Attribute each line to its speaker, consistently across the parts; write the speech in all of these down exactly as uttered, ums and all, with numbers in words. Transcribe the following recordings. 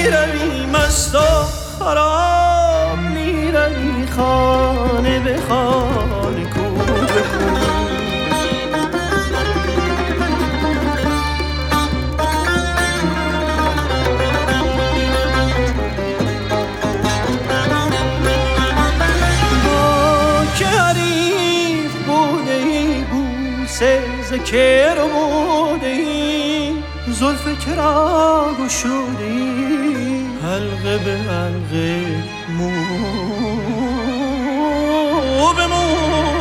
Speaker 1: میروی مست و خراب، میروی خانه به خانه کو به کو. ز که رو بودی زلف که را گشودی حلقه به حلقه مو به مو.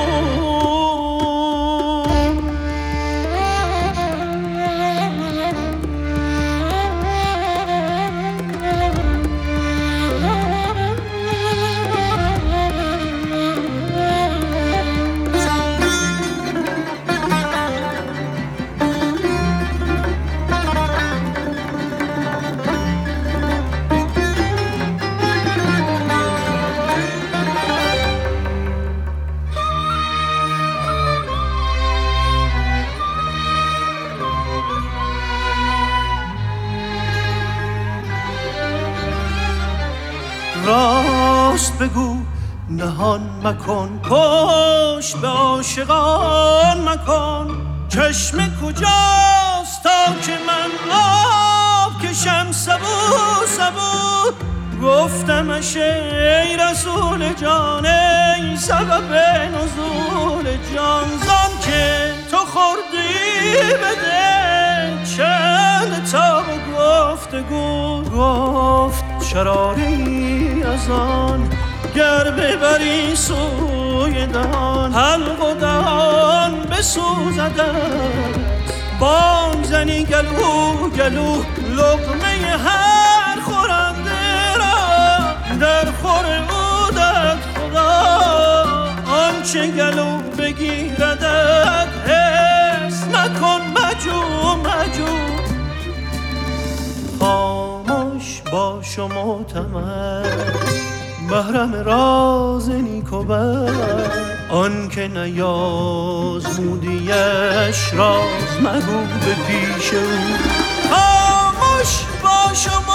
Speaker 1: راست بگو نهان مکن، پشت به عاشقان مکن. چشم کجاست تا که من آب کشم سبو سبو؟ گفتمش ای رسول جان، ای سبب نزول جان. زان که تو خوردی بده چند تا گفتگو، گفت شراری از آن گر ببری سوی دهان، حلق و دهان بسوزدت. بانگ زنی گلو گلو لقمه هر خورنده را در خور او داد خدا. آنچه گلو بگیردت حس نکن مجو مجو. خاموش باش و معتمد محرم راز نیک و بد. آن که نیازمودیش راز مگو به پیش او. خاموش باش و